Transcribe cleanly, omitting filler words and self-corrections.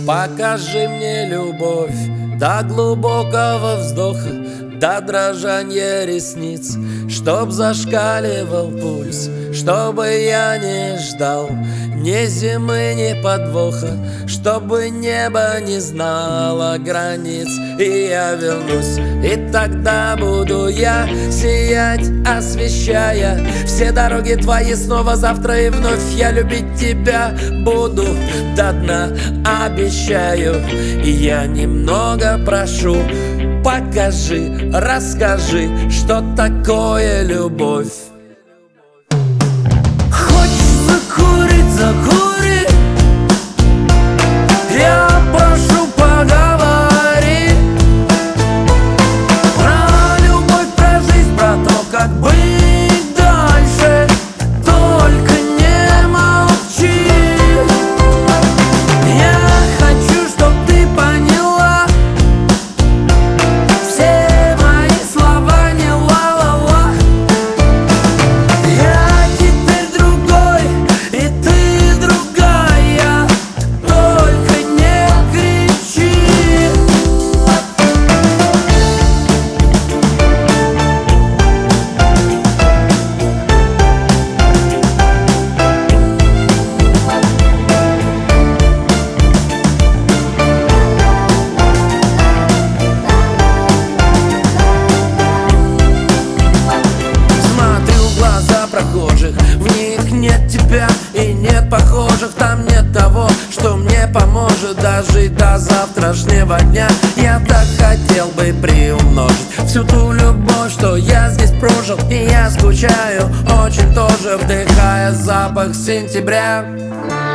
Покажи мне любовь до глубокого вздоха, до дрожания ресниц, чтоб зашкаливал пульс, чтобы я не ждал ни зимы, ни подвоха, чтобы небо не знало границ. И я вернусь, и тогда буду я сиять, освещая все дороги твои снова завтра. И вновь я любить тебя буду до дна, обещаю. И я немного прошу, покажи, расскажи, что такое любовь. Хочешь закурить, закури, я прошу, поговори про любовь, про жизнь, про то, как быть дальше. Только не молчи. Я хочу, чтоб ты поняла, все мои слова не ла-ла-ла. Я теперь другой, и ты другая, только не кричи. Смотрю в глаза прохожих, в них нет тебя и нет похожих. Там нет того, что мне поможет дожить до завтрашнего дня. Я так хотел бы приумножить всю ту любовь, что я здесь прожил. И я скучаю очень тоже, вдыхая запах сентября.